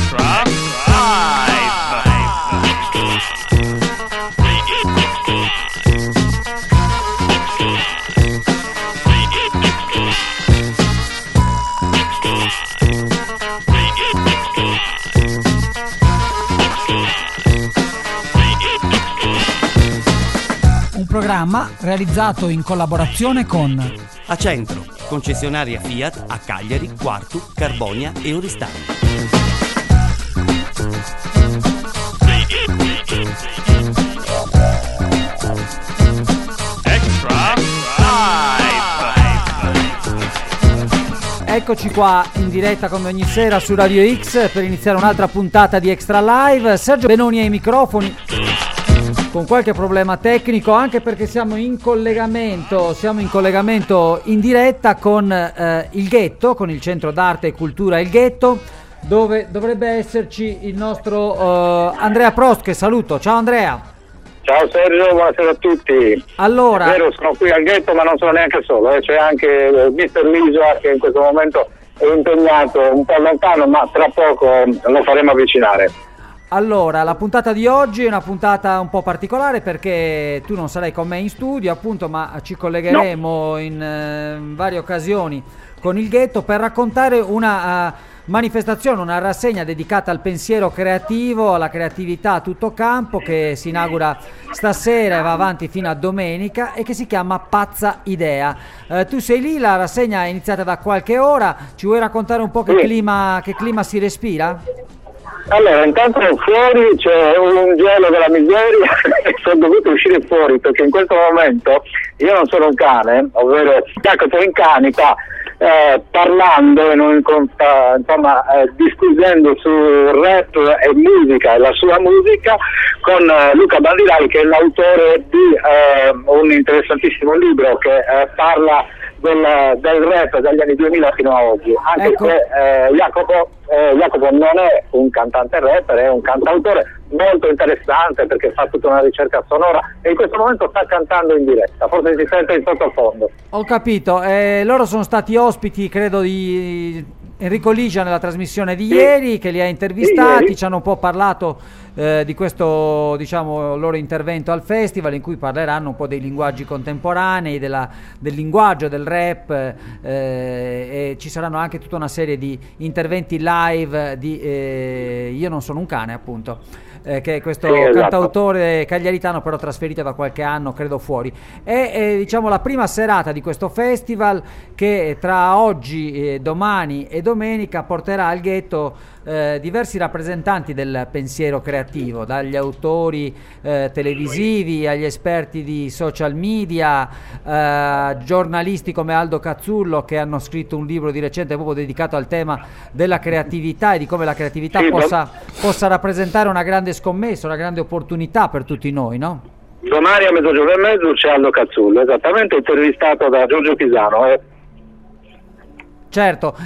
Un programma realizzato in collaborazione con Acentro, concessionaria Fiat a Cagliari, Quartu, Carbonia e Oristano. Eccoci qua in diretta come ogni sera su Radio X per iniziare un'altra puntata di Extra Live. Sergio Benoni ai microfoni con qualche problema tecnico, anche perché siamo in collegamento in diretta con il Ghetto, con il Centro d'Arte e Cultura Il Ghetto, dove dovrebbe esserci il nostro Andrea Prost, che saluto. Ciao Andrea. Ciao Sergio, buonasera a tutti. Allora, è vero, sono qui al Ghetto, ma non sono neanche solo, c'è anche Mister Lisoa che in questo momento è impegnato un po' lontano, ma tra poco lo faremo avvicinare. Allora, la puntata di oggi è una puntata un po' particolare perché tu non sarai con me in studio, appunto, ma ci collegheremo in varie occasioni con il Ghetto per raccontare una manifestazione, una rassegna dedicata al pensiero creativo, alla creatività a tutto campo, che si inaugura stasera e va avanti fino a domenica e che si chiama Pazza Idea. Tu sei lì, la rassegna è iniziata da qualche ora, ci vuoi raccontare un po' che clima si respira? Allora, intanto fuori c'è un gelo della miseria e sono dovuto uscire fuori perché in questo momento io non sono un cane, ovvero Jacopo Incani sta parlando e discutendo su rap e musica e la sua musica con Luca Bandirali, che è l'autore di un interessantissimo libro che parla del rap dagli anni 2000 fino a oggi, anche ecco. Se Jacopo non è un cantante rapper, è un cantautore molto interessante perché fa tutta una ricerca sonora e in questo momento sta cantando in diretta, forse si sente in sottofondo. Ho capito, loro sono stati ospiti, credo, di Enrico Ligia nella trasmissione di ieri, che li ha intervistati, ci hanno un po' parlato di questo, diciamo, loro intervento al festival, in cui parleranno un po' dei linguaggi contemporanei, del linguaggio del rap, e ci saranno anche tutta una serie di interventi live di Io non sono un cane, appunto, che è questo cantautore cagliaritano, però trasferito da qualche anno, credo, fuori. È diciamo la prima serata di questo festival che tra oggi, domani e domenica porterà al Ghetto diversi rappresentanti del pensiero creativo, dagli autori televisivi agli esperti di social media, giornalisti come Aldo Cazzullo, che hanno scritto un libro di recente proprio dedicato al tema della creatività e di come la creatività possa rappresentare una grande scommessa, una grande opportunità per tutti noi, no? Domani a mezzogiorno e mezzo c'è Aldo Cazzullo, esattamente, intervistato da Giorgio Pisano. Certo,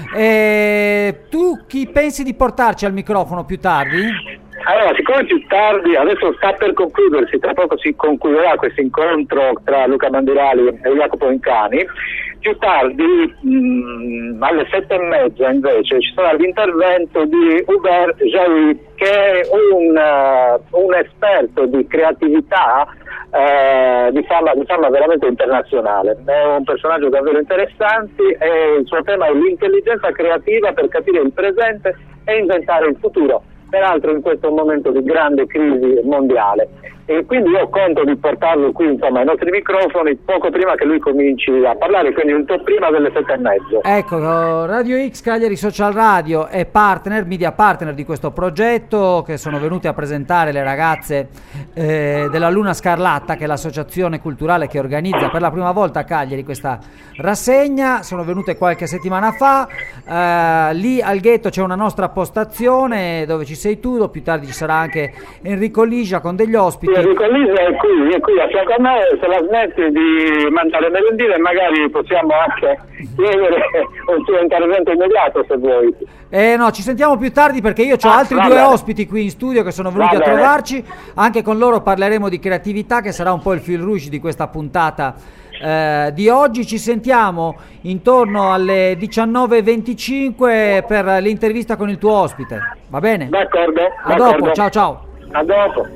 tu chi pensi di portarci al microfono più tardi? Allora, siccome più tardi, adesso sta per concludersi, tra poco si concluderà questo incontro tra Luca Bandirali e Jacopo Incani, più tardi alle 7:30 invece ci sarà l'intervento di Hubert Jaoui, che è un esperto di creatività di fama veramente internazionale. È un personaggio davvero interessante e il suo tema è l'intelligenza creativa per capire il presente e inventare il futuro, peraltro in questo momento di grande crisi mondiale. E quindi io conto di portarlo qui, insomma, ai nostri microfoni poco prima che lui cominci a parlare, quindi un po' prima delle 7:30. Ecco, Radio X Cagliari Social Radio è media partner di questo progetto, che sono venute a presentare le ragazze della Luna Scarlatta, che è l'associazione culturale che organizza per la prima volta a Cagliari questa rassegna. Sono venute qualche settimana fa, lì al Ghetto c'è una nostra postazione dove ci sei tu, più tardi ci sarà anche Enrico Ligia con degli ospiti. Enrico Ligia è qui a fianco a me, se la smetti di mangiare merendine magari possiamo anche chiedere un suo intervento immediato, se vuoi. No, ci sentiamo più tardi perché io ho altri due ospiti qui in studio che sono venuti a trovarci. Anche con loro parleremo di creatività, che sarà un po' il fil rouge di questa puntata di oggi. Ci sentiamo intorno alle 19:25 per l'intervista con il tuo ospite, va bene? D'accordo. A dopo, ciao. A dopo.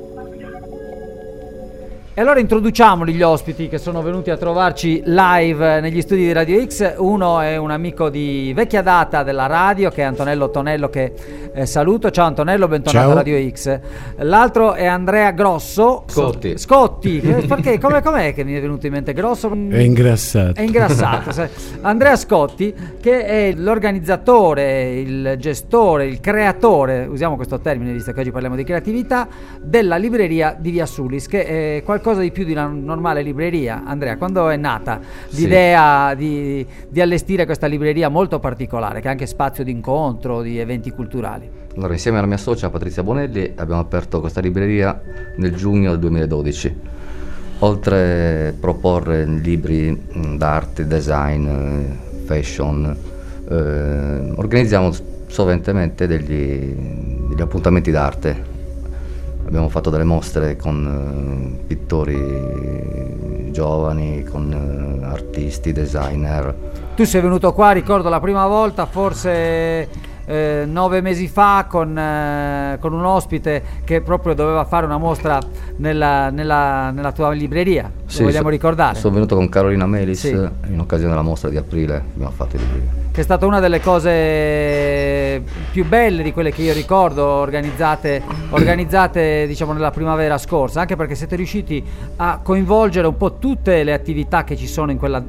E allora introduciamoli gli ospiti che sono venuti a trovarci live negli studi di Radio X. Uno è un amico di vecchia data della radio, che è Antonello Tonello, che saluto. Ciao Antonello, bentornato a Radio X. L'altro è Andrea Grosso. Scotti. Perché? Com'è che mi è venuto in mente Grosso? È ingrassato. Andrea Scotti, che è l'organizzatore, il gestore, il creatore, usiamo questo termine visto che oggi parliamo di creatività, della libreria di Via Sulis, che è qualcosa di più di una normale libreria. Andrea, quando è nata l'idea di allestire questa libreria molto particolare, che è anche spazio di incontro, di eventi culturali? Allora, insieme alla mia socia Patrizia Bonelli abbiamo aperto questa libreria nel giugno del 2012. Oltre a proporre libri d'arte, design, fashion, organizziamo soventemente degli appuntamenti d'arte. Abbiamo fatto delle mostre con pittori giovani, con artisti, designer. Tu sei venuto qua, ricordo la prima volta, forse 9 mesi fa, con un ospite che proprio doveva fare una mostra nella tua libreria. Lo vogliamo ricordare? Sono venuto con Carolina Melis in occasione della mostra di aprile, abbiamo fatto i libri. Che è stata una delle cose più belle di quelle che io ricordo organizzate diciamo nella primavera scorsa, anche perché siete riusciti a coinvolgere un po' tutte le attività che ci sono in quel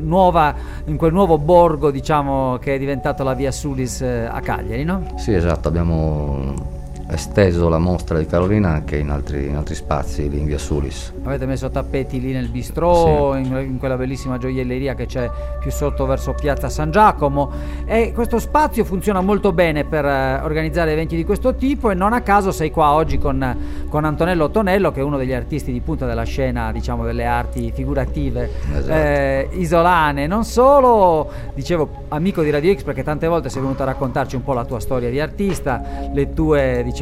nuovo borgo, diciamo, che è diventato la Via Sulis a Cagliari, no? Sì, esatto, abbiamo esteso la mostra di Carolina anche in altri spazi lì in Via Sulis. Avete messo tappeti lì nel bistrò, in quella bellissima gioielleria che c'è più sotto verso Piazza San Giacomo, e questo spazio funziona molto bene per organizzare eventi di questo tipo, e non a caso sei qua oggi con Antonello Tonello, che è uno degli artisti di punta della scena, diciamo, delle arti figurative, isolane. Non solo, dicevo, amico di Radio X, perché tante volte sei venuto a raccontarci un po' la tua storia di artista, le tue, diciamo,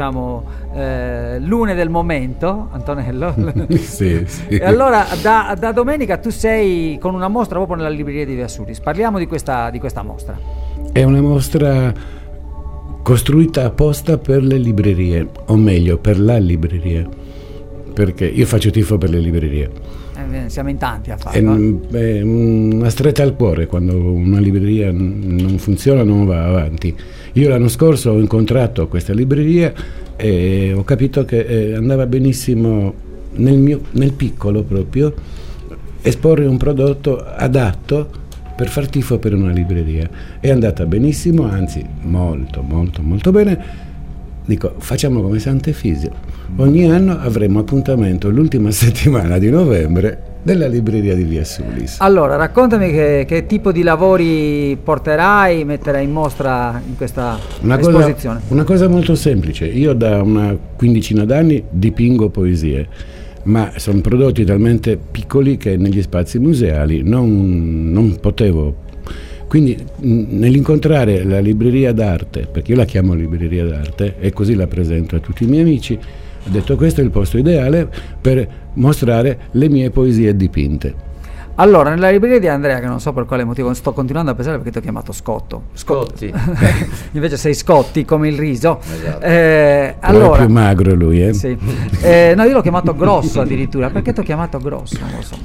lune del momento, Antonello. Sì. E allora da domenica tu sei con una mostra proprio nella libreria di Via Sulis. Parliamo di questa mostra. È una mostra costruita apposta per le librerie, o meglio per la libreria, perché io faccio tifo per le librerie. Siamo in tanti a farlo. È una stretta al cuore quando una libreria non funziona, non va avanti. Io l'anno scorso ho incontrato questa libreria e ho capito che andava benissimo nel piccolo proprio esporre un prodotto adatto per far tifo per una libreria. È andata benissimo, anzi molto molto molto bene. Dico, facciamo come Sant'Efisio, ogni anno avremo appuntamento l'ultima settimana di novembre della libreria di Via Sulis. Allora, raccontami che tipo di lavori metterai in mostra in questa esposizione. Una cosa molto semplice. Io da una quindicina d'anni dipingo poesie, ma sono prodotti talmente piccoli che negli spazi museali non potevo. Quindi nell'incontrare la libreria d'arte, perché io la chiamo libreria d'arte e così la presento a tutti i miei amici, ho detto questo è il posto ideale per mostrare le mie poesie dipinte. Allora, nella libreria di Andrea, che non so per quale motivo sto continuando a pensare perché ti ho chiamato Scotti. Invece sei Scotti come il riso. Esatto. Allora, è più magro lui, Sì. No, io l'ho chiamato Grosso addirittura. Perché ti ho chiamato Grosso? Non lo so,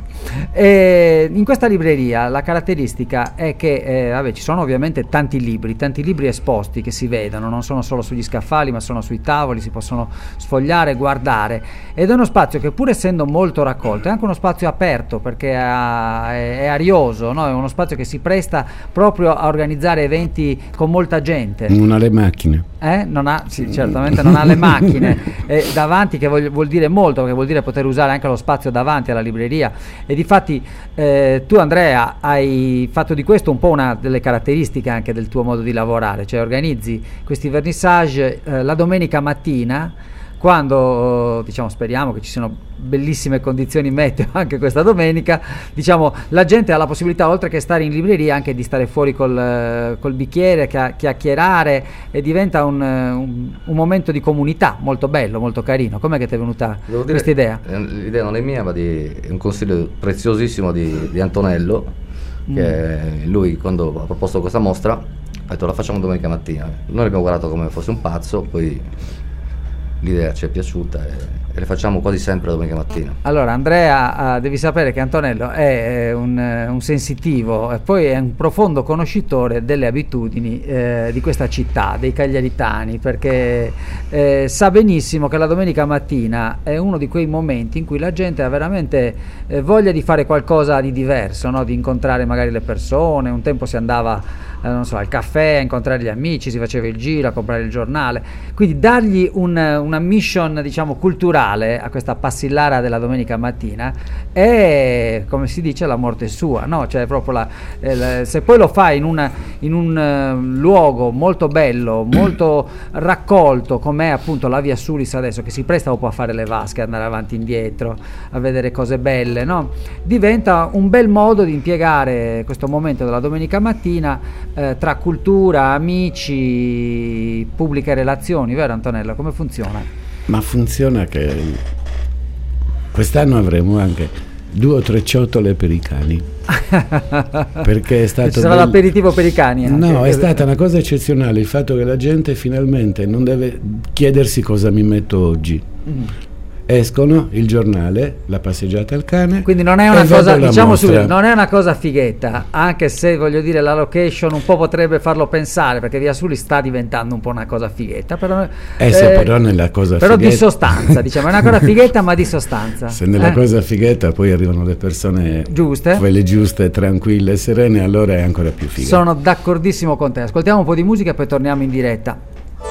in questa libreria la caratteristica è che ci sono ovviamente tanti libri esposti che si vedono, non sono solo sugli scaffali ma sono sui tavoli, si possono sfogliare, guardare, ed è uno spazio che, pur essendo molto raccolto, è anche uno spazio aperto perché è arioso, no? È uno spazio che si presta proprio a organizzare eventi con molta gente. Non ha le macchine. Certamente non ha le macchine. Davanti, che vuol dire molto, perché vuol dire poter usare anche lo spazio davanti alla libreria. E difatti tu, Andrea, hai fatto di questo un po' una delle caratteristiche anche del tuo modo di lavorare, cioè organizzi questi vernissage la domenica mattina, quando diciamo speriamo che ci siano bellissime condizioni meteo anche questa domenica, diciamo la gente ha la possibilità, oltre che stare in libreria, anche di stare fuori col bicchiere, chiacchierare, e diventa un momento di comunità molto bello, molto carino. Com'è che ti è venuta questa idea? L'idea non è mia, ma è un consiglio preziosissimo di Antonello, che lui, quando ha proposto questa mostra, ha detto la facciamo domenica mattina. Noi l'abbiamo guardato come fosse un pazzo, poi l'idea ci è piaciuta e le facciamo quasi sempre domenica mattina. Allora Andrea, devi sapere che Antonello è un sensitivo e poi è un profondo conoscitore delle abitudini di questa città, dei cagliaritani, perché sa benissimo che la domenica mattina è uno di quei momenti in cui la gente ha veramente voglia di fare qualcosa di diverso, no? Di incontrare magari le persone. Un tempo si andava non so, al caffè, a incontrare gli amici, si faceva il giro, a comprare il giornale, quindi dargli una mission, diciamo, culturale a questa passillara della domenica mattina è, come si dice, la morte sua, no? Cioè proprio se poi lo fai in un luogo molto bello, molto raccolto, com'è appunto la via Sulis adesso, che si presta un po' a fare le vasche, andare avanti e indietro, a vedere cose belle, no? Diventa un bel modo di impiegare questo momento della domenica mattina tra cultura, amici, pubbliche relazioni, vero Antonello? Come funziona? Ma funziona che quest'anno avremo anche 2 o 3 ciotole per i cani, perché è stato ci sarà l'aperitivo per i cani anche. No, è stata una cosa eccezionale il fatto che la gente finalmente non deve chiedersi cosa mi metto oggi. Escono il giornale, la passeggiata al cane, quindi non è una cosa, diciamo subito, non è una cosa fighetta, anche se voglio dire la location un po' potrebbe farlo pensare, perché Via Suli sta diventando un po' una cosa fighetta, però però nella cosa però fighetta, di sostanza, diciamo, è una cosa fighetta ma di sostanza. Se nella cosa fighetta poi arrivano le persone giuste, quelle giuste, tranquille, serene, allora è ancora più figa. Sono d'accordissimo con te. Ascoltiamo un po' di musica e poi torniamo in diretta.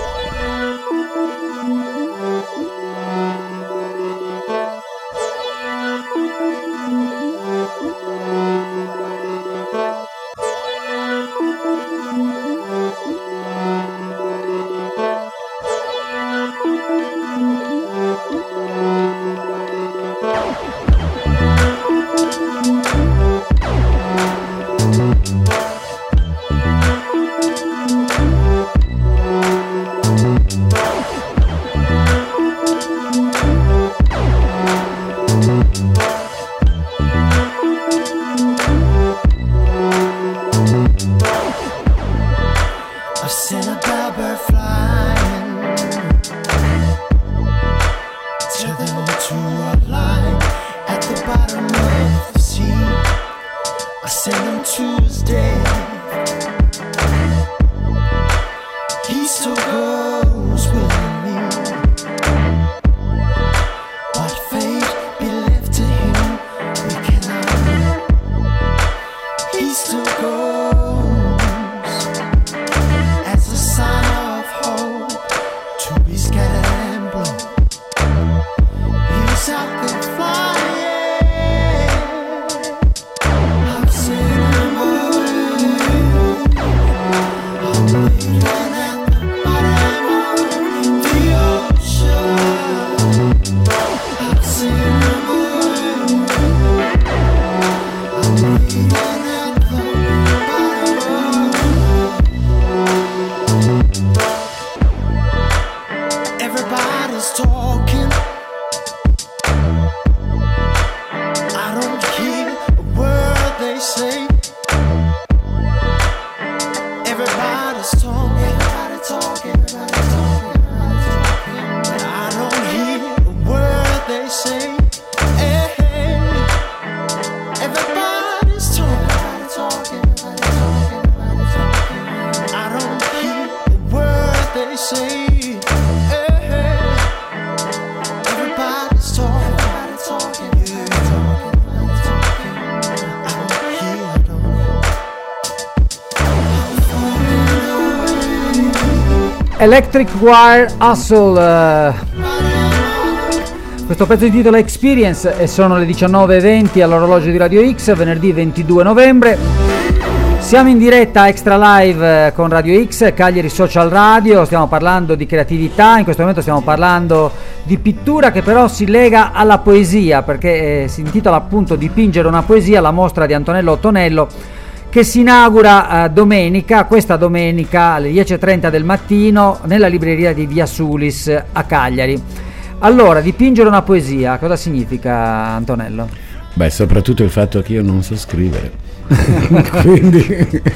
Electric Wire Hustle, questo pezzo di titolo Experience, e sono le 19:20 all'orologio di Radio X, venerdì 22 novembre. Siamo in diretta Extra Live con Radio X, Cagliari Social Radio, stiamo parlando di creatività, in questo momento stiamo parlando di pittura che però si lega alla poesia, perché si intitola appunto Dipingere una poesia, la mostra di Antonello Ottonello, che si inaugura questa domenica alle 10:30 del mattino nella libreria di Via Sulis a Cagliari. Allora, dipingere una poesia, cosa significa, Antonello? Beh, soprattutto il fatto che io non so scrivere. Quindi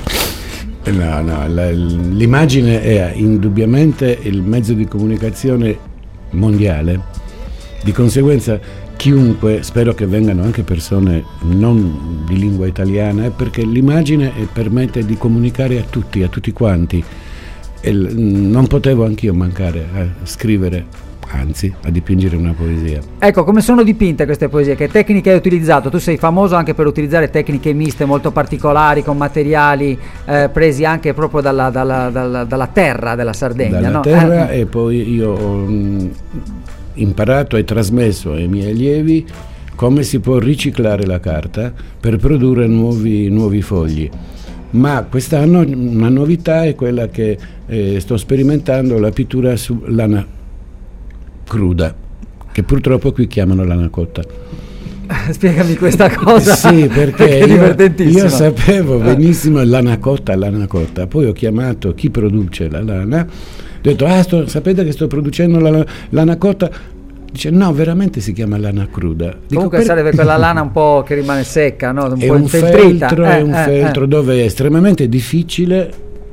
l'immagine è indubbiamente il mezzo di comunicazione mondiale, di conseguenza chiunque, spero che vengano anche persone non di lingua italiana, perché l'immagine permette di comunicare a tutti quanti, e non potevo anch'io mancare a scrivere, anzi a dipingere una poesia. Ecco, come sono dipinte queste poesie? Che tecniche hai utilizzato? Tu sei famoso anche per utilizzare tecniche miste molto particolari, con materiali presi anche proprio dalla terra della Sardegna, dalla no? terra, e poi io ho imparato e trasmesso ai miei allievi come si può riciclare la carta per produrre nuovi fogli. Ma quest'anno una novità è quella che sto sperimentando, la pittura su lana cruda, che purtroppo qui chiamano lana cotta. Spiegami questa cosa. Sì, perché è divertentissimo. Io sapevo benissimo lana cotta, poi ho chiamato chi produce la lana, ho detto sapete che sto producendo la lana cotta? Dice no, veramente si chiama lana cruda. Dico, comunque sarebbe quella lana un po' che rimane secca, no? Un è po' un infeltrita. È un feltro dove è estremamente difficile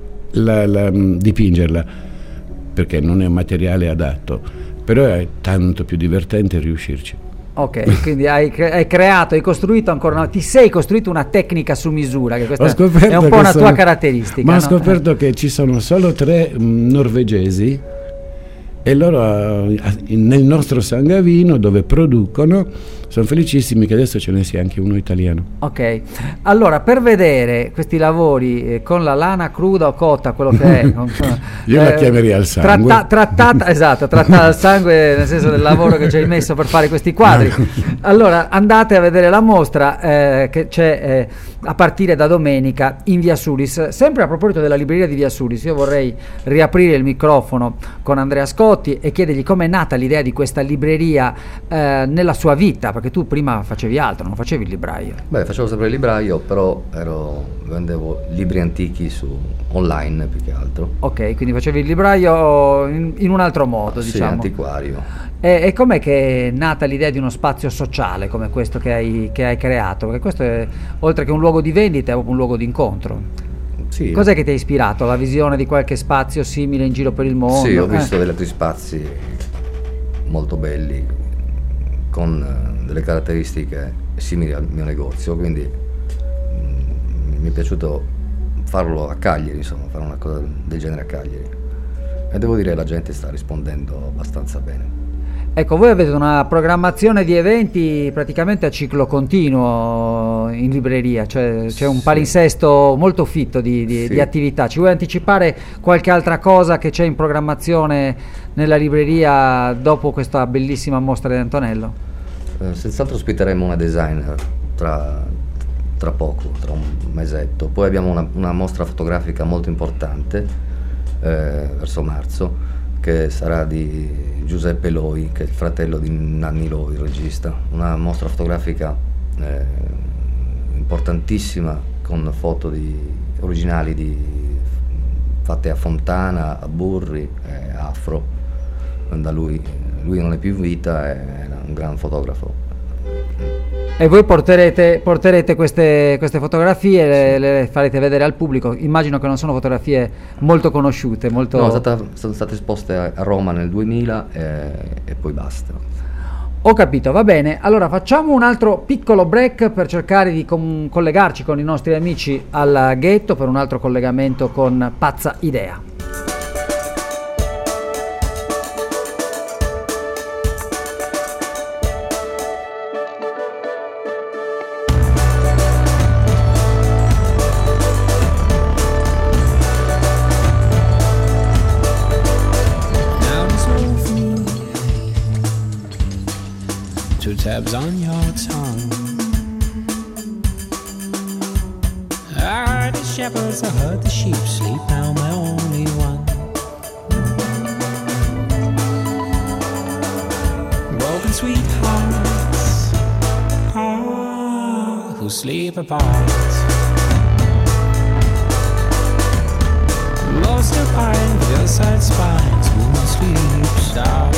dipingerla, perché non è un materiale adatto, però è tanto più divertente riuscirci. Ok, quindi hai costruito ancora ti sei costruito una tecnica su misura, che questa è un po' una tua caratteristica. Ma no? ho scoperto che ci sono solo 3 norvegesi, e loro nel nostro San Gavino, dove producono, sono felicissimi che adesso ce ne sia anche uno italiano. Ok, allora per vedere questi lavori con la lana cruda o cotta, quello che è io la chiamerei al sangue, trattata al sangue, nel senso del lavoro che ci hai messo per fare questi quadri. Allora andate a vedere la mostra che c'è a partire da domenica in Via Sulis. Sempre a proposito della libreria di Via Sulis, io vorrei riaprire il microfono con Andrea Scotti e chiedergli com'è nata l'idea di questa libreria nella sua vita, perché tu prima facevi altro, non facevi il libraio. Beh, facevo sempre il libraio, però vendevo libri antichi online più che altro. Ok, quindi facevi il libraio in un altro modo, diciamo. Sì, antiquario. E com'è che è nata l'idea di uno spazio sociale come questo che hai creato? Perché questo è, oltre che un luogo di vendita, è proprio un luogo di incontro. Sì. Cos'è che ti ha ispirato? La visione di qualche spazio simile in giro per il mondo? Sì, ho visto degli altri spazi molto belli, con delle caratteristiche simili al mio negozio, quindi mi è piaciuto farlo a Cagliari, insomma, fare una cosa del genere a Cagliari, e devo dire che la gente sta rispondendo abbastanza bene. Ecco, voi avete una programmazione di eventi praticamente a ciclo continuo in libreria, cioè c'è un palinsesto molto fitto di attività. Ci vuoi anticipare qualche altra cosa che c'è in programmazione nella libreria dopo questa bellissima mostra di Antonello? Senz'altro ospiteremo una designer tra poco, tra un mesetto. Poi abbiamo una mostra fotografica molto importante verso marzo, che sarà di Giuseppe Loi, che è il fratello di Nanni Loi, il regista. Una mostra fotografica importantissima, con foto originali fatte a Fontana, a Burri, Afro, da lui. Lui non è più in vita, era un gran fotografo. E voi porterete queste fotografie, le farete vedere al pubblico? Immagino che non sono fotografie molto conosciute, molto... No, sono state esposte a Roma nel 2000 e poi basta. Ho capito, va bene. Allora facciamo un altro piccolo break per cercare di collegarci con i nostri amici al ghetto per un altro collegamento con Pazza Idea. Tabs on your tongue. I heard it shepherds, I heard the sheep sleep, now my only one. Broken sweethearts, who sleep apart. Most of pine, hillside spines, moon sleeps out.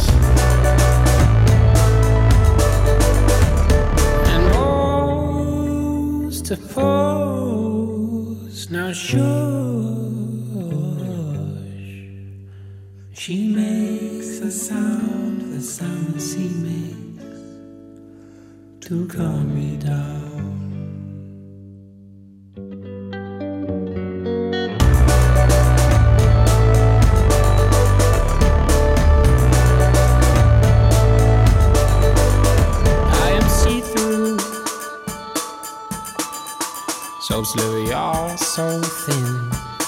And most of foes now shush. She makes the sound the sea makes to calm me down. So slippery, you're so thin.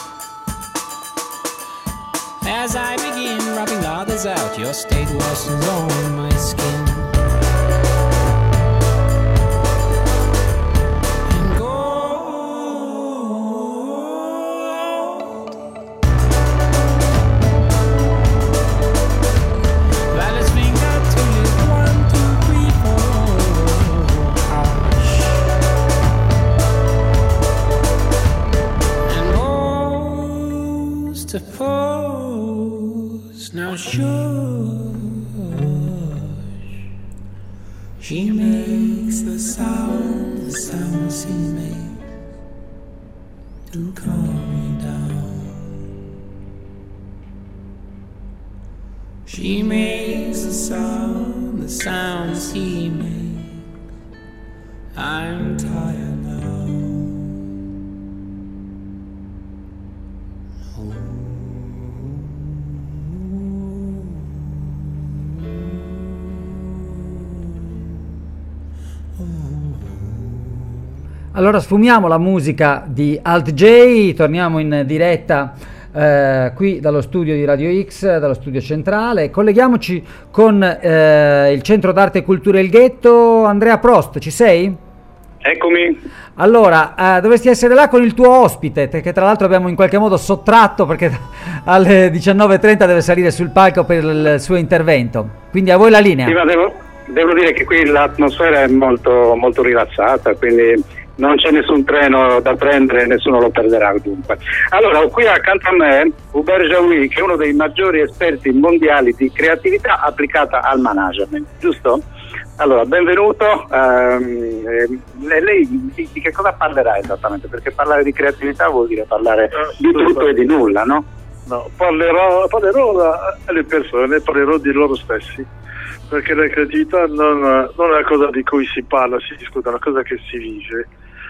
As I begin rubbing others out, your state worsens on my skin. And gold, Violet's finger to you, 1, 2, 3, 4. Hush. The foes now shush. She makes the sound the sea makes to calm me down. She makes the sound the sea makes. I'm tired now. Allora sfumiamo la musica di Alt J, torniamo in diretta qui dallo studio di Radio X, dallo studio centrale. Colleghiamoci con il Centro d'Arte e Cultura Il Ghetto. Andrea Prost, ci sei? Eccomi. Allora, dovresti essere là con il tuo ospite, che tra l'altro abbiamo in qualche modo sottratto perché alle 19:30 deve salire sul palco per il suo intervento. Quindi a voi la linea. Sì, ma devo dire che qui l'atmosfera è molto, molto rilassata, quindi non c'è nessun treno da prendere, nessuno lo perderà dunque. Allora, qui accanto a me Hubert Jaoui, che è uno dei maggiori esperti mondiali di creatività applicata al management, giusto? Allora, benvenuto. Lei di che cosa parlerà esattamente? Perché parlare di creatività vuol dire parlare di tutto e di nulla, no? No, parlerò alle persone, parlerò di loro stessi, perché la creatività non è una cosa di cui si parla, si discute, è una cosa che si vive.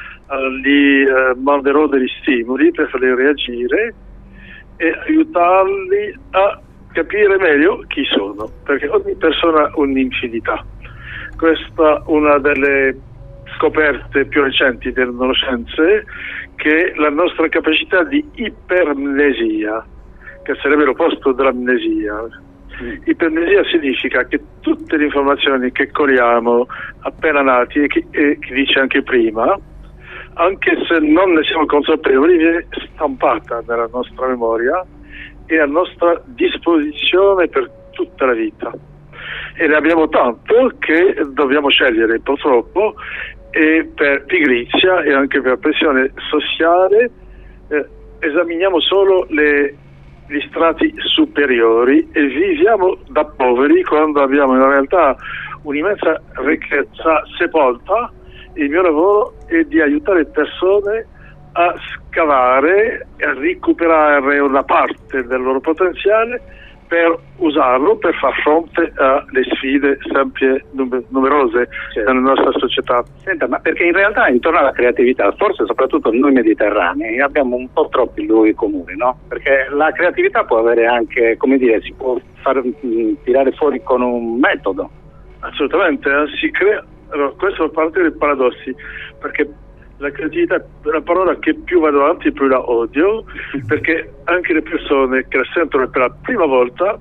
Gli manderò degli stimoli per farli reagire e aiutarli a capire meglio chi sono, perché ogni persona ha un'infinità. Questa è una delle scoperte più recenti delle neuroscienze, che è la nostra capacità di ipermnesia, che sarebbe l'opposto dell'amnesia. Ipermnesia significa che tutte le informazioni che cogliamo appena nati e che dice anche prima, anche se non ne siamo consapevoli, viene stampata nella nostra memoria e a nostra disposizione per tutta la vita. E ne abbiamo tanto che dobbiamo scegliere, purtroppo, e per pigrizia e anche per pressione sociale esaminiamo solo gli strati superiori e viviamo da poveri quando abbiamo in realtà un'immensa ricchezza sepolta. Il mio lavoro è di aiutare persone a scavare e a recuperare una parte del loro potenziale per usarlo per far fronte alle sfide sempre numerose nella nostra società. Senta, ma perché in realtà intorno alla creatività, forse soprattutto noi mediterranei, abbiamo un po' troppi luoghi comuni, no? Perché la creatività può avere anche, come dire, si può far tirare fuori con un metodo. Assolutamente, si crea. Allora, questo fa parte dei paradossi, perché la creatività è una parola che più vado avanti più la odio, perché anche le persone che la sentono per la prima volta,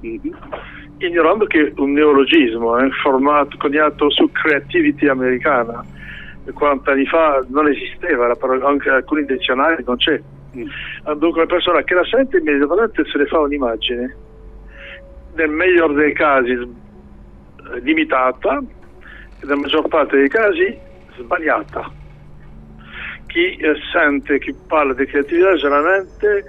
ignorando che è un neologismo, è formato, coniato su creativity americana, 40 anni fa non esisteva la parola, anche alcuni dizionari non c'è. Dunque la persona che la sente immediatamente se ne fa un'immagine, nel miglior dei casi limitata, e nella maggior parte dei casi sbagliata. Chi sente, chi parla di creatività generalmente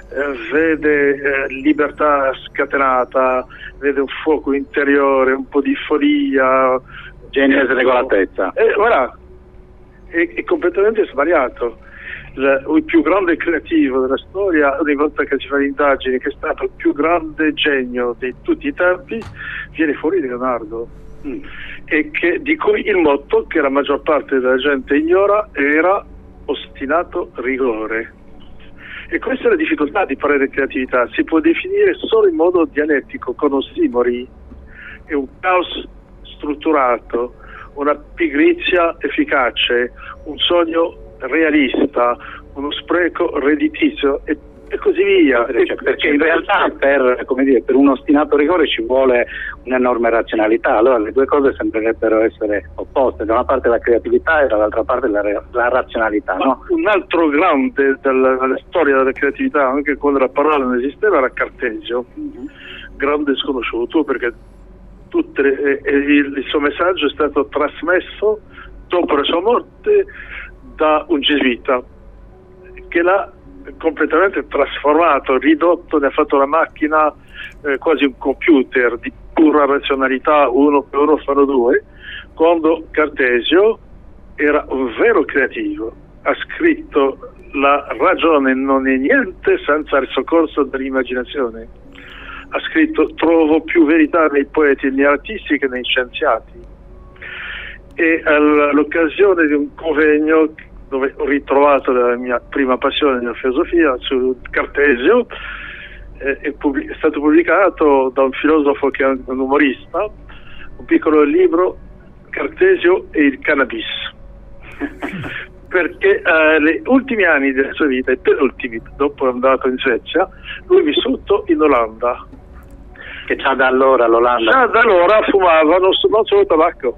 vede libertà scatenata, vede un fuoco interiore, un po' di follia, genio e sregolatezza. Voilà, è completamente sbagliato. Il più grande creativo della storia, ogni volta che si fa l'indagine, che è stato il più grande genio di tutti i tempi, viene fuori Leonardo. E di cui il motto, che la maggior parte della gente ignora, era ostinato rigore. E questa è la difficoltà di parlare di creatività, si può definire solo in modo dialettico, con ossimori. È un caos strutturato, una pigrizia efficace, un sogno realista, uno spreco redditizio e così via. Perché in realtà per un ostinato rigore ci vuole un'enorme razionalità, allora le due cose sembrerebbero essere opposte, da una parte la creatività e dall'altra parte la razionalità. No? Un altro grande della storia della creatività, anche quando la parola non esisteva, era Cartesio, grande sconosciuto, perché il suo messaggio è stato trasmesso dopo la sua morte da un gesuita che l'ha completamente trasformato, ridotto, ne ha fatto una macchina, quasi un computer di pura razionalità, 1 più 1 fanno 2, quando Cartesio era un vero creativo. Ha scritto: la ragione non è niente senza il soccorso dell'immaginazione. Ha scritto: trovo più verità nei poeti e negli artisti che nei scienziati. E all'occasione di un convegno dove ho ritrovato la mia prima passione nella filosofia, su Cartesio, è stato pubblicato da un filosofo che è un umorista, un piccolo libro, Cartesio e il cannabis. Perché gli ultimi anni della sua vita, i penultimi, dopo è andato in Svezia, lui è vissuto in Olanda. Che già da allora l'Olanda... Già da allora fumava non solo tabacco.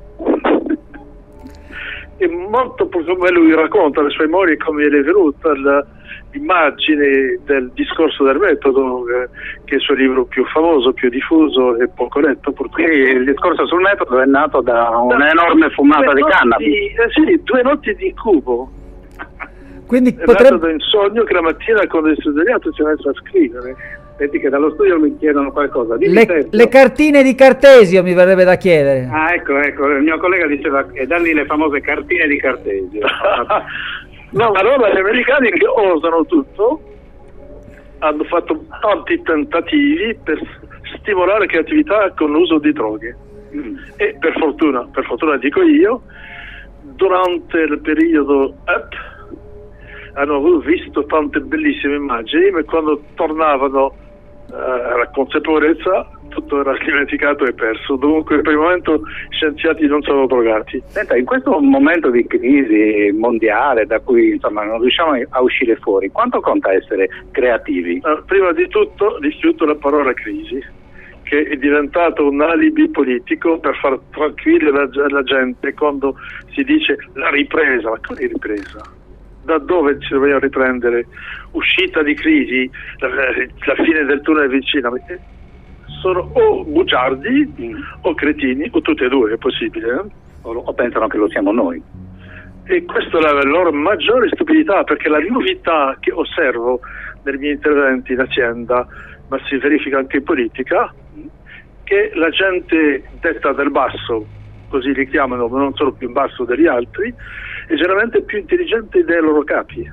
E molto come lui racconta le sue memorie, come gli è venuta l'immagine del discorso del metodo, che è il suo libro più famoso, più diffuso e poco letto purtroppo. Il discorso sul metodo è nato da un'enorme fumata di cannabis. Sì, 2 notti di cubo. Quindi è nato da un sogno che la mattina, quando è studiato, si è messo a scrivere. Senti che dallo studio mi chiedono qualcosa. Le cartine di Cartesio mi verrebbe da chiedere. Ah, ecco, il mio collega diceva che da lì le famose cartine di Cartesio. No, allora gli americani, che osano tutto, hanno fatto tanti tentativi per stimolare la creatività con l'uso di droghe. E per fortuna dico io, durante il periodo up hanno visto tante bellissime immagini, ma quando tornavano alla consapevolezza tutto era dimenticato e perso. Dunque per il momento gli scienziati non sono drogati. Senta, in questo momento di crisi mondiale da cui insomma non riusciamo a uscire fuori, quanto conta essere creativi? Prima di tutto rifiuto la parola crisi, che è diventato un alibi politico per far tranquilla la gente quando si dice la ripresa. Ma quale ripresa? Da dove ci dobbiamo riprendere? Uscita di crisi, la fine del tunnel vicina. Sono o bugiardi o cretini, o tutte e due, è possibile. O pensano che lo siamo noi. E questa è la loro maggiore stupidità, perché la novità che osservo nei miei interventi in azienda, ma si verifica anche in politica, che la gente detta del basso, così li chiamano, ma non sono più in basso degli altri, è generalmente più intelligente dei loro capi,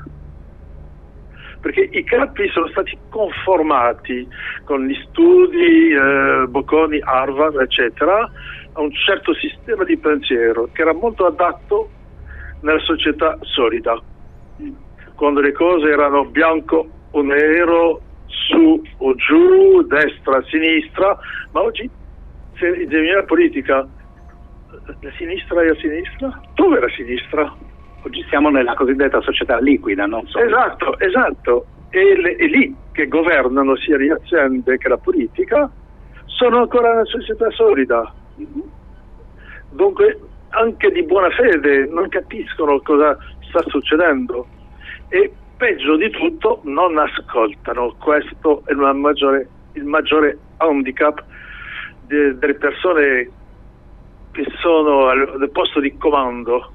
perché i capi sono stati conformati con gli studi Bocconi, Harvard, eccetera, a un certo sistema di pensiero che era molto adatto nella società solida, quando le cose erano bianco o nero, su o giù, destra, sinistra. Ma oggi, se esaminiamo la politica, la sinistra è a sinistra? Dove è la sinistra? Oggi siamo nella cosiddetta società liquida, non so. Esatto. E lì che governano sia le aziende che la politica sono ancora una società solida. Dunque anche di buona fede non capiscono cosa sta succedendo e peggio di tutto non ascoltano. Questo è il maggiore handicap delle persone che sono al posto di comando.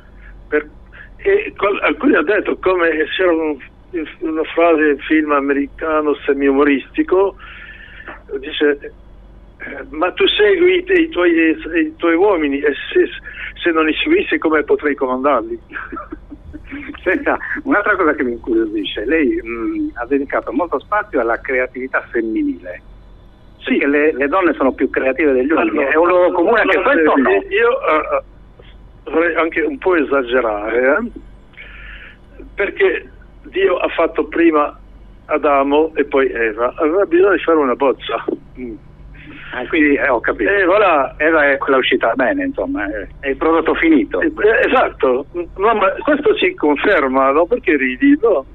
Alcuni hanno detto, come c'era una frase in film americano semi-umoristico, dice: ma tu segui i tuoi uomini, e se non li seguissi come potrei comandarli? Senta, un'altra cosa che mi incuriosisce, lei ha dedicato molto spazio alla creatività femminile. Sì, che le donne sono più creative degli uomini, è un luogo comune anche questo o no? Io vorrei anche un po' esagerare, perché Dio ha fatto prima Adamo e poi Eva, aveva bisogno di fare una bozza. Quindi ho capito. Voilà. Eva è quella uscita bene, insomma, è il prodotto finito. Esatto, no, ma questo si conferma, no? Perché ridi? No?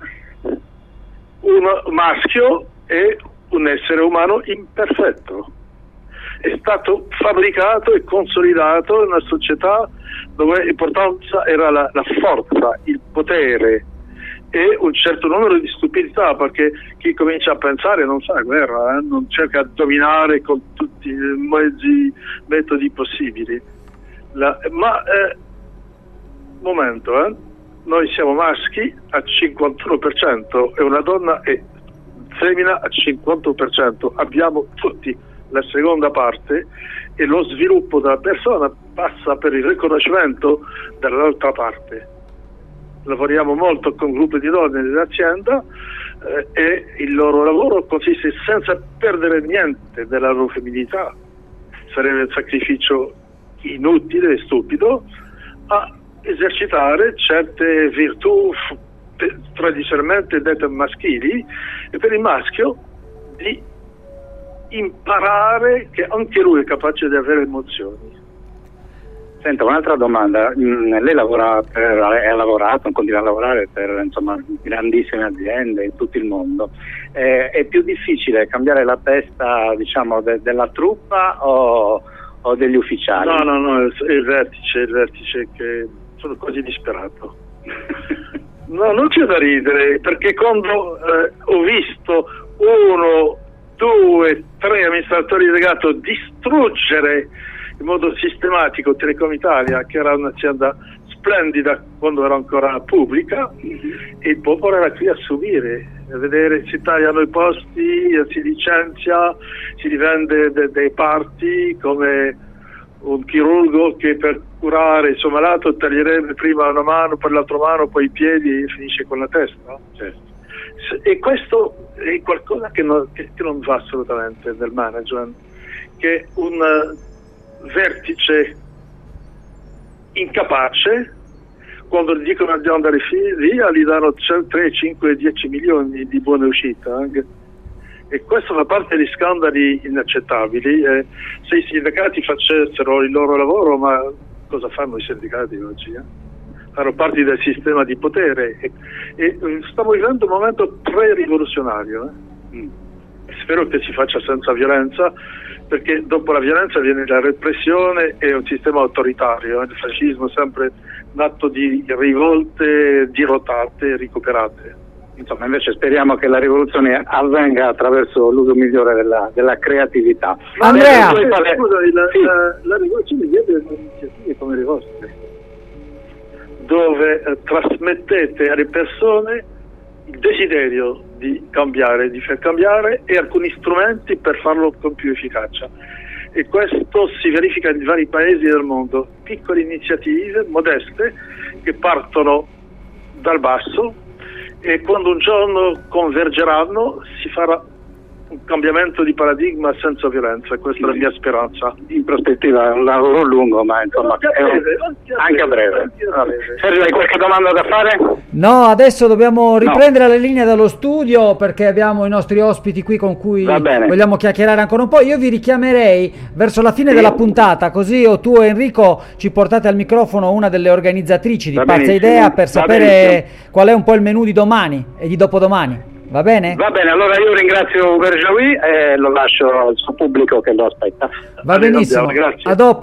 Un maschio è un essere umano imperfetto, è stato fabbricato e consolidato in una società dove l'importanza era la forza, il potere e un certo numero di stupidità, perché chi comincia a pensare non fa guerra, non cerca di dominare con tutti i metodi possibili. Momento, noi siamo maschi al 51% e una donna è femmina al 51%, abbiamo tutti la seconda parte e lo sviluppo della persona passa per il riconoscimento dall'altra parte. Lavoriamo molto con gruppi di donne nell'azienda e il loro lavoro consiste, senza perdere niente della loro femminilità, sarebbe un sacrificio inutile e stupido, a esercitare certe virtù tradizionalmente dette maschili, e per il maschio di imparare che anche lui è capace di avere emozioni. Senta, un'altra domanda, lei ha lavorato, continua a lavorare per, insomma, grandissime aziende in tutto il mondo, è più difficile cambiare la testa, diciamo, della truppa o degli ufficiali? No, il vertice che sono quasi disperato. No, non c'è da ridere, perché quando ho visto 1, 2, 3 amministratori delegato distruggere in modo sistematico Telecom Italia, che era un'azienda splendida quando era ancora pubblica, e il popolo era qui a subire, a vedere si tagliano i posti, si licenzia, si rivende dei parti, come un chirurgo che per curare il suo malato taglierebbe prima una mano, poi l'altra mano, poi i piedi e finisce con la testa. Certo. E questo è qualcosa che non va assolutamente nel management, che un vertice incapace, quando gli dicono andiamo andare via, gli danno 3, 5, 10 milioni di buone uscite anche. E questo fa parte degli scandali inaccettabili. Se i sindacati facessero il loro lavoro, ma cosa fanno i sindacati oggi? Fanno parte del sistema di potere e stiamo vivendo un momento pre-rivoluzionario. Spero che si faccia senza violenza, perché dopo la violenza viene la repressione e un sistema autoritario. Il fascismo è sempre nato di rivolte dirottate e recuperate. Insomma, invece speriamo che la rivoluzione avvenga attraverso l'uso migliore della creatività. Andrea! La rivoluzione viene da iniziative come le vostre, dove trasmettete alle persone il desiderio di cambiare, di far cambiare, e alcuni strumenti per farlo con più efficacia. E questo si verifica in vari paesi del mondo, piccole iniziative modeste che partono dal basso, e quando un giorno convergeranno si farà un cambiamento di paradigma senza violenza. Questa è la mia speranza. In prospettiva è un lavoro lungo, ma insomma anche a breve. Sergio, hai qualche domanda da fare? No, adesso dobbiamo riprendere le linee dallo studio, perché abbiamo i nostri ospiti qui con cui vogliamo chiacchierare ancora un po'. Io vi richiamerei verso la fine della puntata, così o tu, Enrico, ci portate al microfono una delle organizzatrici di Pazza Idea per sapere qual è un po' il menù di domani e di dopodomani. Va bene? Va bene, allora io ringrazio Verjaoui e lo lascio al suo pubblico che lo aspetta. Va benissimo, grazie. A dopo.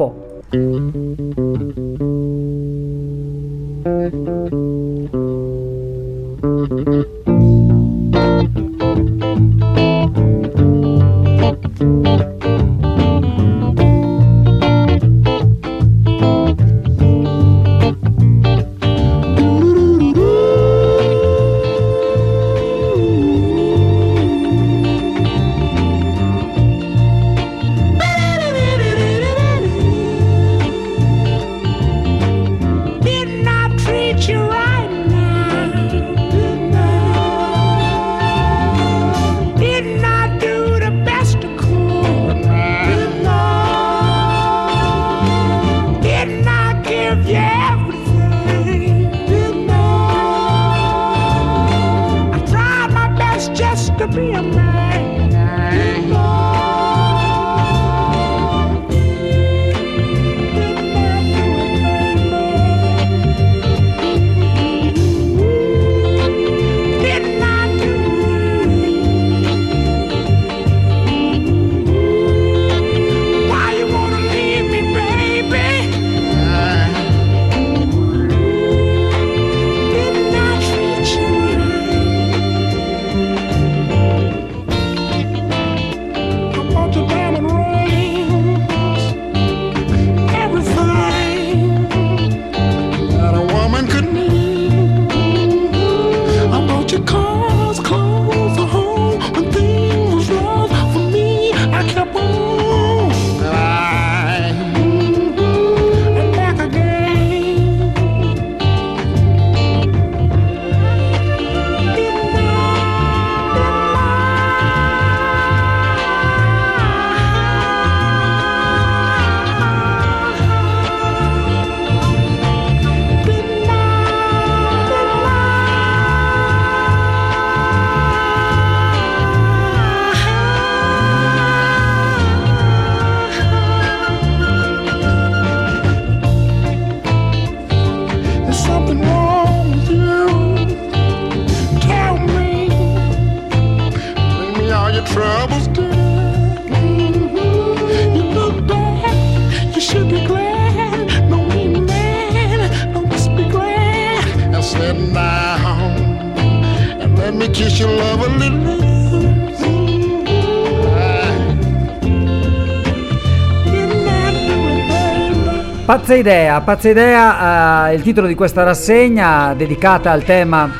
Pazza idea, il titolo di questa rassegna dedicata al tema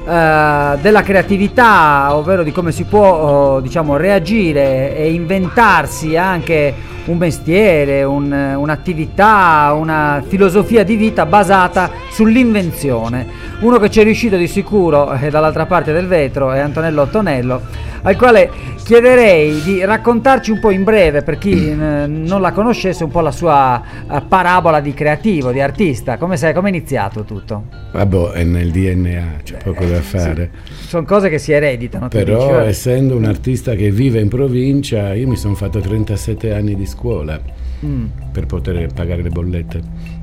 della creatività, ovvero di come si può diciamo reagire e inventarsi anche un mestiere, un'attività, una filosofia di vita basata sull'invenzione. Uno che ci è riuscito di sicuro dall'altra parte del vetro è Antonello Ottonello, al quale chiederei di raccontarci un po' in breve, per chi non la conoscesse, un po' la sua parabola di creativo, di artista. Come è iniziato tutto? Vabbè, è nel DNA, c'è poco da fare. Sì. Sono cose che si ereditano. Però essendo un artista che vive in provincia, io mi sono fatto 37 anni di scuola per poter pagare le bollette.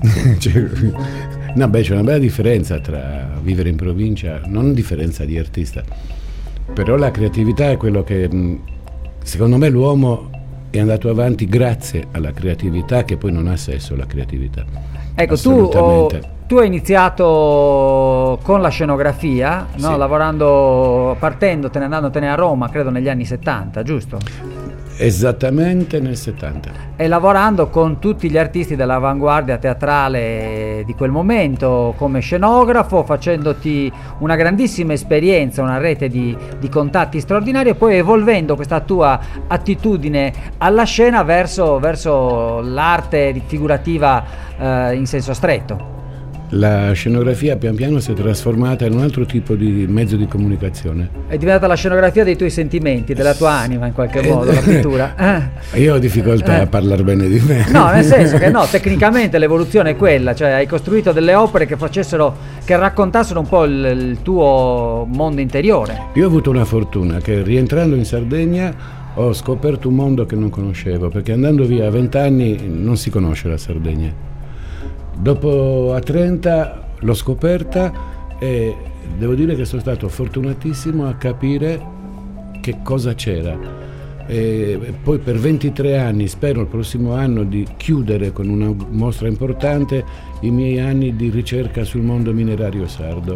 No, c'è una bella differenza tra vivere in provincia, non differenza di artista, però la creatività è quello che secondo me l'uomo è andato avanti grazie alla creatività, che poi non ha senso la creatività. Ecco, tu hai iniziato con la scenografia, no? Sì. Andandotene a Roma, credo negli anni 70, giusto? Esattamente nel 70. E lavorando con tutti gli artisti dell'avanguardia teatrale di quel momento come scenografo, facendoti una grandissima esperienza, una rete di contatti straordinari, e poi evolvendo questa tua attitudine alla scena verso l'arte figurativa in senso stretto. La scenografia pian piano si è trasformata in un altro tipo di mezzo di comunicazione. È diventata la scenografia dei tuoi sentimenti, della tua anima in qualche modo, la pittura. Io ho difficoltà a parlare bene di me. No, nel senso che no, tecnicamente l'evoluzione è quella, cioè hai costruito delle opere che raccontassero un po' il tuo mondo interiore. Io ho avuto una fortuna che rientrando in Sardegna ho scoperto un mondo che non conoscevo, perché andando via a 20 anni non si conosce la Sardegna. Dopo a 30 l'ho scoperta e devo dire che sono stato fortunatissimo a capire che cosa c'era. e poi per 23 anni, spero il prossimo anno di chiudere con una mostra importante i miei anni di ricerca sul mondo minerario sardo,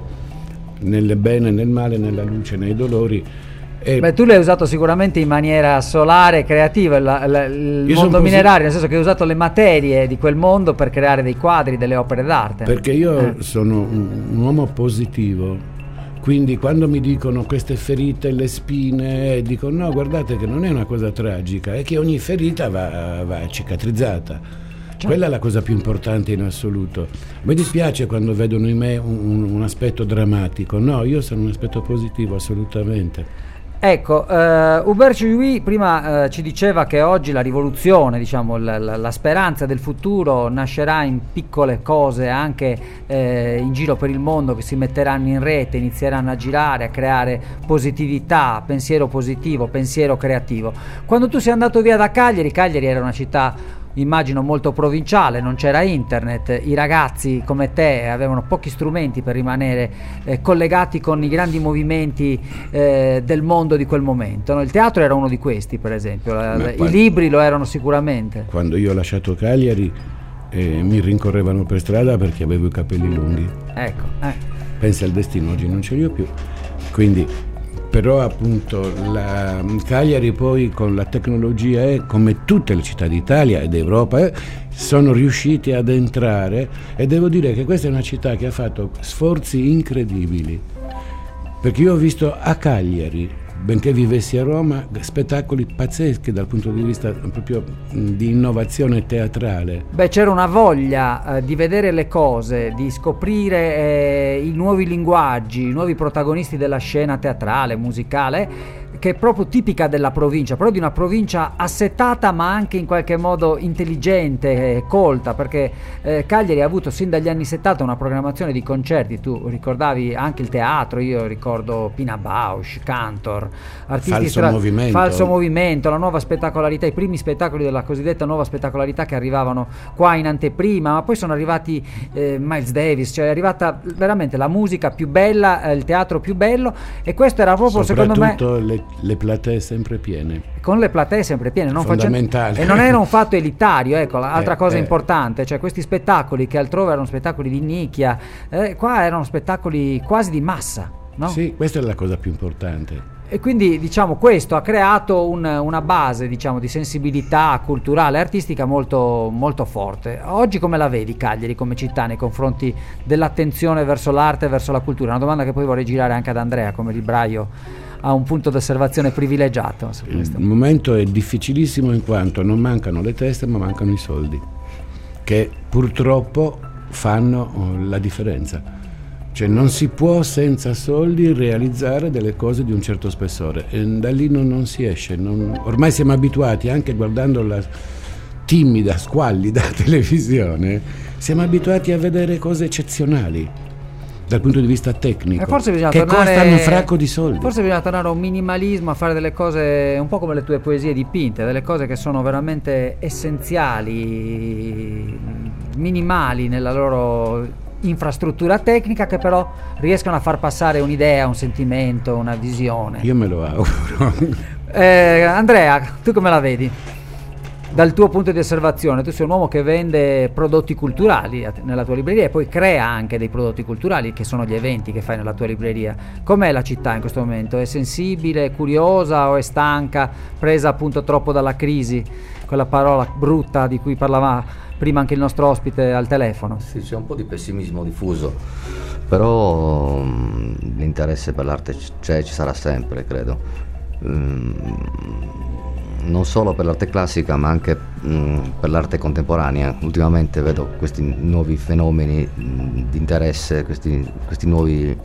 nel bene, nel male, nella luce, nei dolori. Beh, tu l'hai usato sicuramente in maniera solare e creativa, il mondo minerario, nel senso che hai usato le materie di quel mondo per creare dei quadri, delle opere d'arte. Perché io sono un uomo positivo, quindi quando mi dicono queste ferite, le spine, dico no, guardate che non è una cosa tragica, è che ogni ferita va cicatrizzata. Quella è la cosa più importante in assoluto. Mi dispiace quando vedono in me un aspetto drammatico, no, io sono un aspetto positivo assolutamente. Ecco, Hubert Joui prima ci diceva che oggi la rivoluzione, diciamo, la speranza del futuro nascerà in piccole cose anche in giro per il mondo, che si metteranno in rete, inizieranno a girare, a creare positività, pensiero positivo, pensiero creativo. Quando tu sei andato via da Cagliari era una città, immagino, molto provinciale, non c'era internet, i ragazzi come te avevano pochi strumenti per rimanere collegati con i grandi movimenti del mondo di quel momento, no? Il teatro era uno di questi, per esempio, i libri lo erano sicuramente. Quando io ho lasciato Cagliari mi rincorrevano per strada perché avevo i capelli lunghi. Ecco. Pensa al destino, oggi non ce li ho più, quindi... Però appunto Cagliari poi con la tecnologia, come tutte le città d'Italia ed Europa, sono riusciti ad entrare, e devo dire che questa è una città che ha fatto sforzi incredibili, perché io ho visto a Cagliari, benché vivessi a Roma, spettacoli pazzeschi dal punto di vista proprio di innovazione teatrale. Beh, c'era una voglia di vedere le cose, di scoprire i nuovi linguaggi, i nuovi protagonisti della scena teatrale, musicale, che è proprio tipica della provincia, però di una provincia assettata ma anche in qualche modo intelligente, colta, perché Cagliari ha avuto sin dagli anni 70 una programmazione di concerti. Tu ricordavi anche il teatro, io ricordo Pina Bausch, Cantor, artisti Falso Movimento, la nuova spettacolarità, i primi spettacoli della cosiddetta nuova spettacolarità che arrivavano qua in anteprima, ma poi sono arrivati Miles Davis, cioè è arrivata veramente la musica più bella, il teatro più bello, e questo era proprio, secondo me, le platee sempre piene. Con le platee sempre piene, fondamentale. E non era un fatto elitario, ecco, altra cosa importante, cioè questi spettacoli che altrove erano spettacoli di nicchia, qua erano spettacoli quasi di massa, no? Sì, questa è la cosa più importante. E quindi, diciamo, questo ha creato una base, diciamo, di sensibilità culturale e artistica molto, molto forte. Oggi come la vedi Cagliari come città nei confronti dell'attenzione verso l'arte e verso la cultura? Una domanda che poi vorrei girare anche ad Andrea, come libraio ha un punto di osservazione privilegiato su questo. Il momento è difficilissimo in quanto non mancano le teste ma mancano i soldi, che purtroppo fanno la differenza. Cioè non si può senza soldi realizzare delle cose di un certo spessore, e da lì non si esce. Ormai siamo abituati, anche guardando la timida, squallida televisione, siamo abituati a vedere cose eccezionali dal punto di vista tecnico, che costano un fracco di soldi. Forse bisogna tornare a un minimalismo, a fare delle cose un po' come le tue poesie dipinte, delle cose che sono veramente essenziali, minimali nella loro infrastruttura tecnica, che però riescono a far passare un'idea, un sentimento, una visione. Io me lo auguro. Andrea, tu come la vedi? Dal tuo punto di osservazione, tu sei un uomo che vende prodotti culturali nella tua libreria e poi crea anche dei prodotti culturali che sono gli eventi che fai nella tua libreria. Com'è la città in questo momento? È sensibile, curiosa o è stanca, presa appunto troppo dalla crisi? Quella parola brutta di cui parlava prima anche il nostro ospite al telefono. Sì, c'è un po' di pessimismo diffuso, però l'interesse per l'arte ci sarà sempre, credo. Non solo per l'arte classica ma anche per l'arte contemporanea. Ultimamente vedo questi nuovi fenomeni di interesse, questi nuovi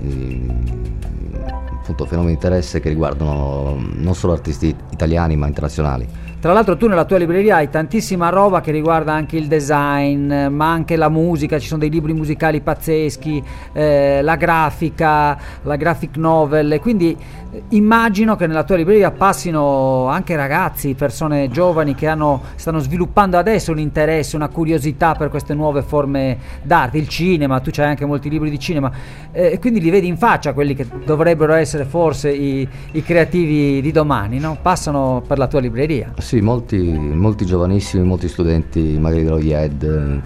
appunto fenomeni di interesse che riguardano non solo artisti italiani ma internazionali. Tra l'altro tu nella tua libreria hai tantissima roba che riguarda anche il design, ma anche la musica, ci sono dei libri musicali pazzeschi, la grafica, la graphic novel, e quindi immagino che nella tua libreria passino anche ragazzi, persone giovani che stanno sviluppando adesso un interesse, una curiosità per queste nuove forme d'arte, il cinema, tu c'hai anche molti libri di cinema, quindi li vedi in faccia quelli che dovrebbero essere forse i creativi di domani, no? Passano per la tua libreria. Sì, molti giovanissimi, molti studenti magari dello IED,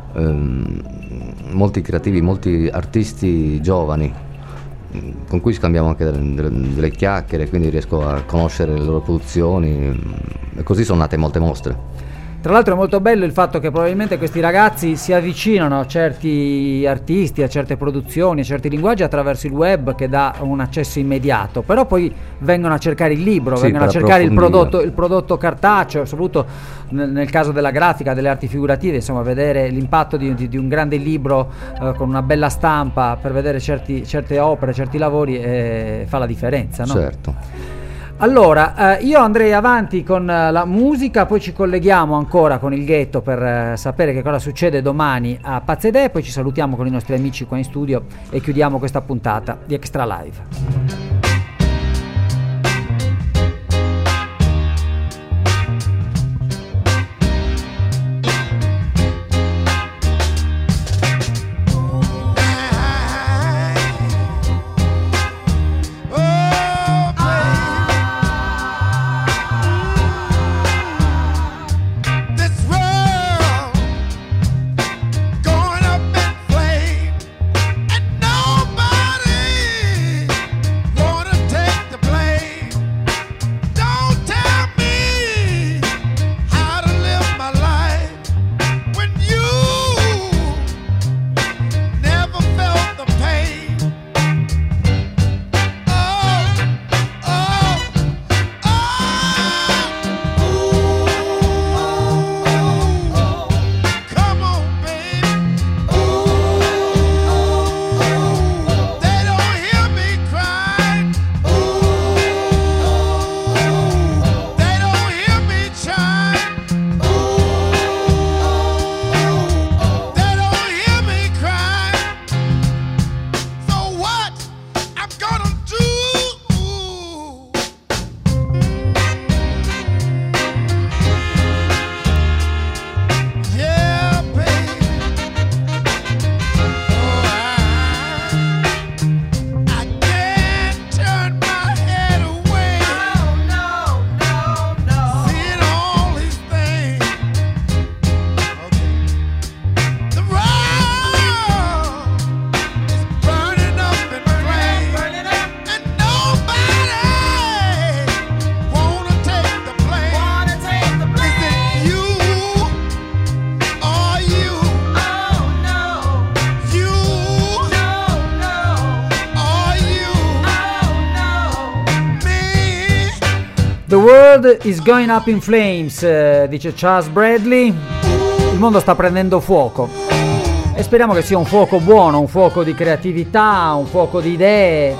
molti creativi, molti artisti giovani con cui scambiamo anche delle chiacchiere, quindi riesco a conoscere le loro produzioni e così sono nate molte mostre. Tra l'altro è molto bello il fatto che probabilmente questi ragazzi si avvicinano a certi artisti, a certe produzioni, a certi linguaggi attraverso il web, che dà un accesso immediato, però poi vengono a cercare il libro, sì, vengono a cercare il prodotto cartaceo, soprattutto nel caso della grafica, delle arti figurative, insomma vedere l'impatto di un grande libro con una bella stampa per vedere certe opere, certi lavori fa la differenza, no? Certo. Allora, io andrei avanti con la musica, poi ci colleghiamo ancora con il Ghetto per sapere che cosa succede domani a Pazze Idee, poi ci salutiamo con i nostri amici qua in studio e chiudiamo questa puntata di Extra Live. The world is going up in flames, dice Charles Bradley. Il mondo sta prendendo fuoco e speriamo che sia un fuoco buono, un fuoco di creatività, un fuoco di idee,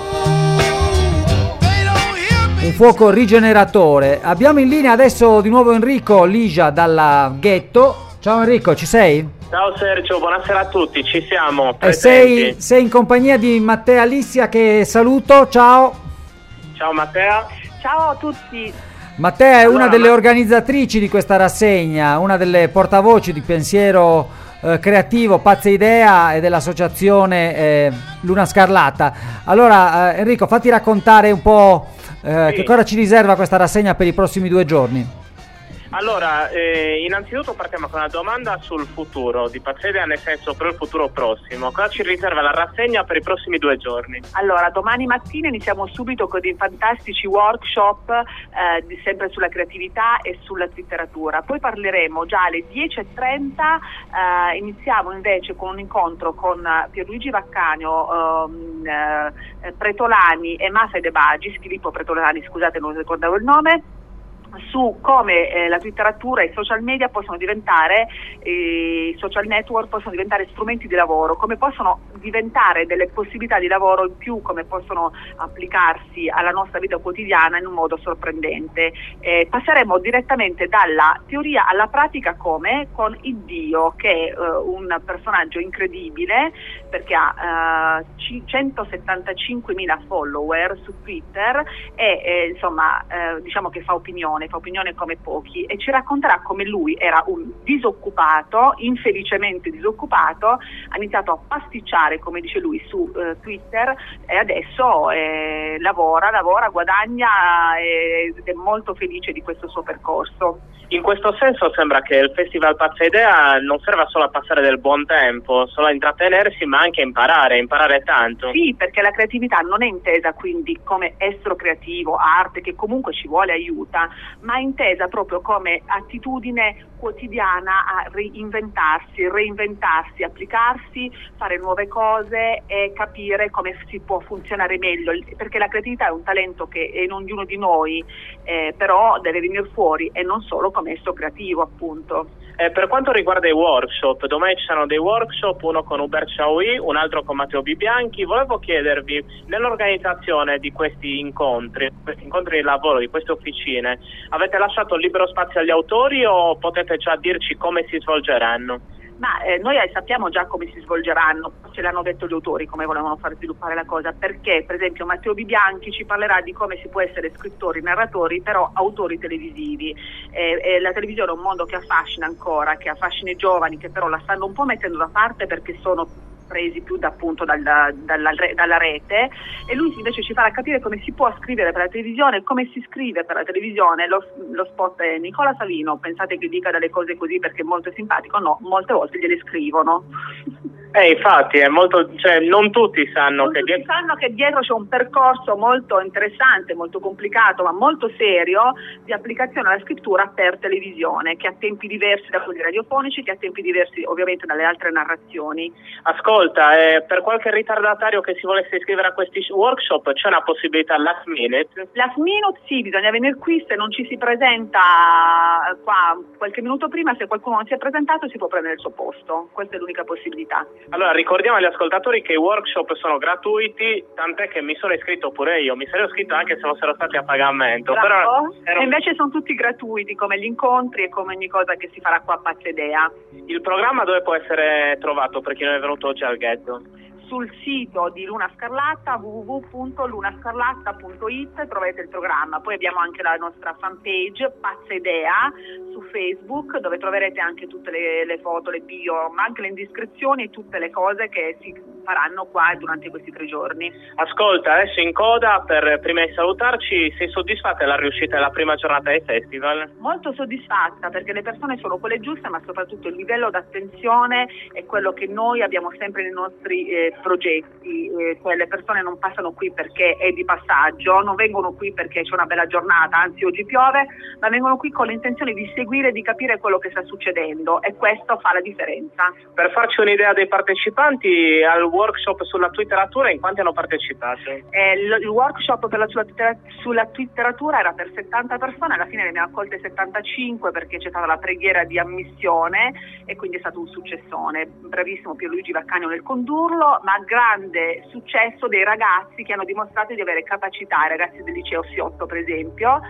un fuoco rigeneratore. Abbiamo in linea adesso di nuovo Enrico Ligia dalla Ghetto. Ciao Enrico, ci sei? Ciao Sergio, buonasera a tutti, ci siamo. E sei in compagnia di Mattea Lissia, che saluto. Ciao. Ciao Mattea. Ciao a tutti. Mattea è una delle organizzatrici di questa rassegna, una delle portavoci di pensiero creativo Pazze Idea e dell'associazione Luna Scarlatta. Allora Enrico, fatti raccontare un po' che cosa ci riserva questa rassegna per i prossimi 2 giorni. Allora, innanzitutto partiamo con una domanda sul futuro di Pazze Idea, nel senso per il futuro prossimo. Cosa ci riserva la rassegna per i prossimi 2 giorni? Allora, domani mattina iniziamo subito con dei fantastici workshop sempre sulla creatività e sulla letteratura. Poi parleremo già alle 10:30, iniziamo invece con un incontro con Pierluigi Vaccanio, Pretolani e Masa De Bagis, Filippo Pretolani, scusate non ricordavo il nome. su come la twitteratura e i social media possono diventare, i social network possono diventare strumenti di lavoro, come possono diventare delle possibilità di lavoro in più, come possono applicarsi alla nostra vita quotidiana in un modo sorprendente. Passeremo direttamente dalla teoria alla pratica, come con il Dio, che è un personaggio incredibile perché ha 175.000 follower su Twitter e insomma diciamo che fa opinione come pochi, e ci racconterà come lui era un disoccupato, infelicemente disoccupato, ha iniziato a pasticciare, come dice lui, su Twitter, e adesso lavora, guadagna ed è molto felice di questo suo percorso. In questo senso sembra che il Festival Pazza Idea non serva solo a passare del buon tempo, solo a intrattenersi, ma anche a imparare tanto. Sì, perché la creatività non è intesa quindi come estro creativo, arte che comunque ci vuole, aiuta, ma è intesa proprio come attitudine quotidiana a reinventarsi, applicarsi, fare nuove cose e capire come si può funzionare meglio, perché la creatività è un talento che è in ognuno di noi, però deve venire fuori e non solo come esso creativo, appunto. Per quanto riguarda i workshop, domani ci saranno dei workshop, uno con Hubert Chaoui, un altro con Matteo Bibianchi. Volevo chiedervi, nell'organizzazione di questi incontri di lavoro, di queste officine, avete lasciato libero spazio agli autori o potete già dirci come si svolgeranno? Ma noi sappiamo già come si svolgeranno, ce l'hanno detto gli autori come volevano far sviluppare la cosa, perché per esempio Matteo Bibianchi ci parlerà di come si può essere scrittori, narratori, però autori televisivi. La televisione è un mondo che affascina ancora, che affascina i giovani, che però la stanno un po' mettendo da parte perché sono presi più appunto dalla rete, e lui invece ci farà capire come si può scrivere per la televisione, come si scrive per la televisione. Lo spot è Nicola Savino, pensate che dica delle cose così perché è molto simpatico? No, molte volte gliele scrivono. Infatti è molto, non tutti sanno che dietro c'è un percorso molto interessante, molto complicato, ma molto serio di applicazione alla scrittura per televisione, che ha tempi diversi da quelli radiofonici, che ha tempi diversi ovviamente dalle altre narrazioni. Ascolta, per qualche ritardatario che si volesse iscrivere a questi workshop c'è una possibilità last minute? Last minute sì, bisogna venire qui, se non ci si presenta qua qualche minuto prima, se qualcuno non si è presentato si può prendere il suo posto, questa è l'unica possibilità. Allora, ricordiamo agli ascoltatori che i workshop sono gratuiti, tant'è che mi sono iscritto pure io, mi sarei iscritto anche se fossero stati a pagamento. Però e invece sono tutti gratuiti, come gli incontri e come ogni cosa che si farà qua a Pazza Idea. Il programma dove può essere trovato per chi non è venuto oggi al ghetto? Sul sito di Luna Scarlatta, www.lunascarlatta.it, trovate il programma. Poi abbiamo anche la nostra fanpage Pazza Idea su Facebook, dove troverete anche tutte le foto, le bio, ma anche le indiscrezioni e tutte le cose che si faranno qua durante questi 3 giorni. Ascolta, adesso in coda, prima di salutarci, sei soddisfatta della riuscita della prima giornata dei festival? Molto soddisfatta, perché le persone sono quelle giuste, ma soprattutto il livello d'attenzione è quello che noi abbiamo sempre nei nostri progetti, cioè le persone non passano qui perché è di passaggio, non vengono qui perché c'è una bella giornata, anzi oggi piove, ma vengono qui con l'intenzione di seguire e di capire quello che sta succedendo, e questo fa la differenza. Per farci un'idea dei partecipanti al workshop sulla twitteratura, in quanti hanno partecipato? Il workshop sulla twitteratura era per 70 persone, alla fine ne abbiamo accolte 75 perché c'è stata la preghiera di ammissione e quindi è stato un successone. Bravissimo Pierluigi Vaccanio nel condurlo, ma grande successo dei ragazzi che hanno dimostrato di avere capacità, i ragazzi del liceo Siotto per esempio,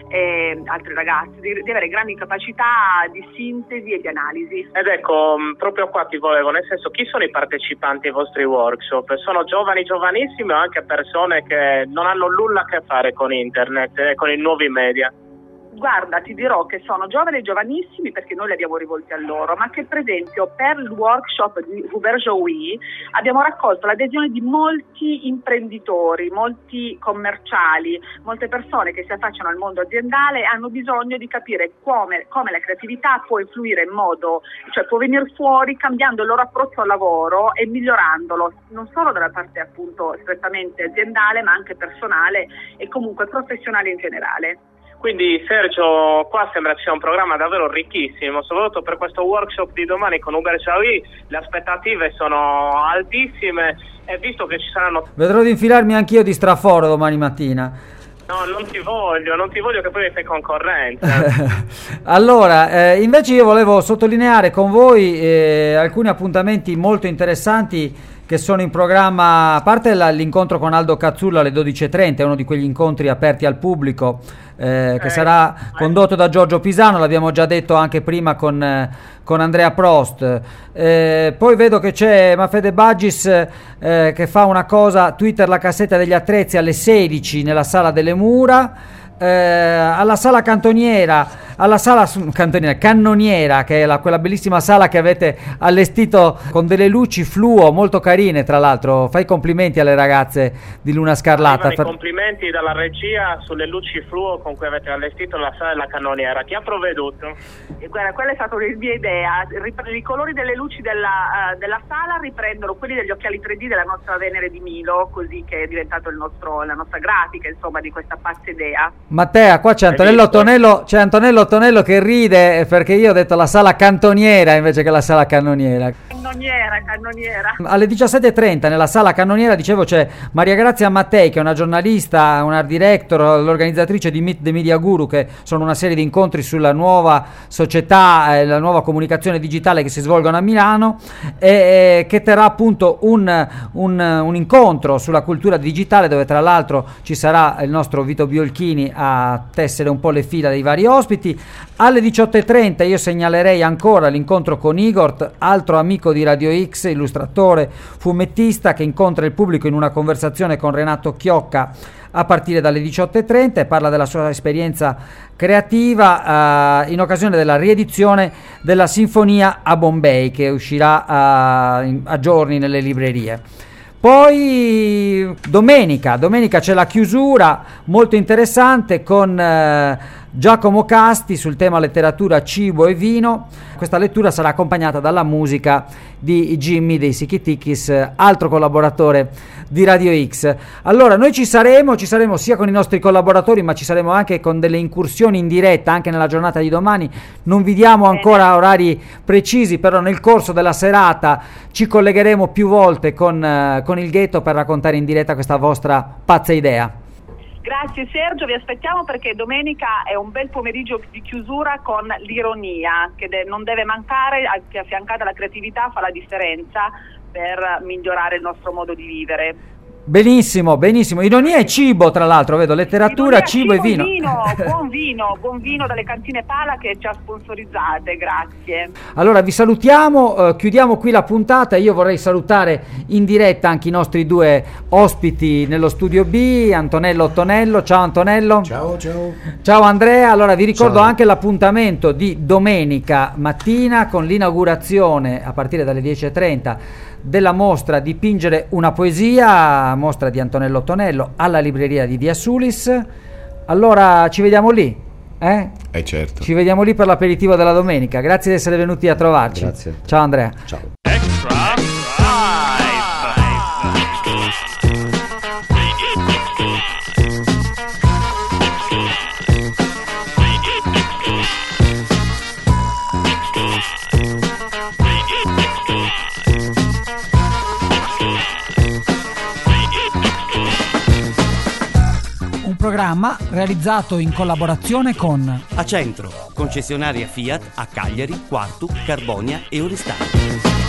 e altri ragazzi, di avere grandi capacità di sintesi e di analisi. Ed ecco, proprio qua ti volevo, nel senso, chi sono i partecipanti ai vostri workshop? Sono giovani, giovanissimi, o anche persone che non hanno nulla a che fare con internet e con i nuovi media? Guarda, ti dirò che sono giovani e giovanissimi perché noi li abbiamo rivolti a loro, ma che per esempio per il workshop di Hubert Chaoui abbiamo raccolto l'adesione di molti imprenditori, molti commerciali, molte persone che si affacciano al mondo aziendale e hanno bisogno di capire come la creatività può influire in modo, cioè può venire fuori cambiando il loro approccio al lavoro e migliorandolo, non solo dalla parte appunto strettamente aziendale, ma anche personale e comunque professionale in generale. Quindi Sergio, qua sembra ci sia un programma davvero ricchissimo, soprattutto per questo workshop di domani con Hubert Chaoui. Le aspettative sono altissime e visto che ci saranno... Vedrò di infilarmi anch'io di straforo domani mattina. No, non ti voglio che poi fai concorrenza. Allora, invece io volevo sottolineare con voi alcuni appuntamenti molto interessanti che sono in programma, a parte l'incontro con Aldo Cazzulla alle 12:30, è uno di quegli incontri aperti al pubblico che sarà condotto da Giorgio Pisano, l'abbiamo già detto anche prima con Andrea Prost. Poi vedo che c'è Mafede Baggis che fa una cosa, Twitter la cassetta degli attrezzi alle 16 nella Sala delle Mura. Alla sala cantoniera, cannoniera, che è quella bellissima sala che avete allestito con delle luci fluo molto carine, tra l'altro. Fai complimenti alle ragazze di Luna Scarlatta. Complimenti dalla regia sulle luci fluo con cui avete allestito la sala della cannoniera. Chi ha provveduto? Guarda, quella è stata una mia idea. I colori delle luci della sala riprendono quelli degli occhiali 3D della nostra Venere di Milo, così che è diventato la nostra grafica, insomma, di questa pazza idea. Mattea, qua c'è Antonello Tonello che ride perché io ho detto la sala cantoniera invece che la sala cannoniera. Cannoniera. Alle 17:30 nella sala cannoniera, dicevo, c'è Maria Grazia Mattei, che è una giornalista, un art director, l'organizzatrice di Meet the Media Guru, che sono una serie di incontri sulla nuova società, la nuova comunicazione digitale che si svolgono a Milano, e che terrà appunto un incontro sulla cultura digitale, dove tra l'altro ci sarà il nostro Vito Biolchini a tessere un po' le fila dei vari ospiti. Alle 18:30 io segnalerei ancora l'incontro con Igor, altro amico di Radio X, illustratore, fumettista, che incontra il pubblico in una conversazione con Renato Chiocca a partire dalle 18:30 e parla della sua esperienza creativa in occasione della riedizione della Sinfonia a Bombay, che uscirà a giorni nelle librerie. Poi domenica c'è la chiusura molto interessante con Giacomo Casti sul tema letteratura, cibo e vino. Questa lettura sarà accompagnata dalla musica di Jimmy dei Sikitikis, altro collaboratore di Radio X. Allora noi ci saremo sia con i nostri collaboratori, ma ci saremo anche con delle incursioni in diretta anche nella giornata di domani. Non vi diamo ancora orari precisi, però nel corso della serata ci collegheremo più volte con il Ghetto per raccontare in diretta questa vostra pazza idea. Grazie Sergio, vi aspettiamo perché domenica è un bel pomeriggio di chiusura con l'ironia, che non deve mancare, che affiancata alla creatività fa la differenza per migliorare il nostro modo di vivere. Benissimo, ironia e cibo, tra l'altro, vedo letteratura, cibo e vino. Buon vino dalle cantine Pala che ci ha sponsorizzate, grazie. Allora vi salutiamo, chiudiamo qui la puntata. Io vorrei salutare in diretta anche i nostri due ospiti nello studio B, Antonello Tonello. Ciao Antonello. Ciao Andrea. Allora vi ricordo anche l'appuntamento di domenica mattina con l'inaugurazione a partire dalle 10:30 della mostra Dipingere una poesia, mostra di Antonello Tonello alla libreria di Via Sulis. Allora ci vediamo lì, certo. Ci vediamo lì per l'aperitivo della domenica. Grazie di essere venuti a trovarci. Grazie. Ciao Andrea. Ciao. Programma realizzato in collaborazione con Acentro, concessionaria Fiat a Cagliari, Quartu, Carbonia e Oristano.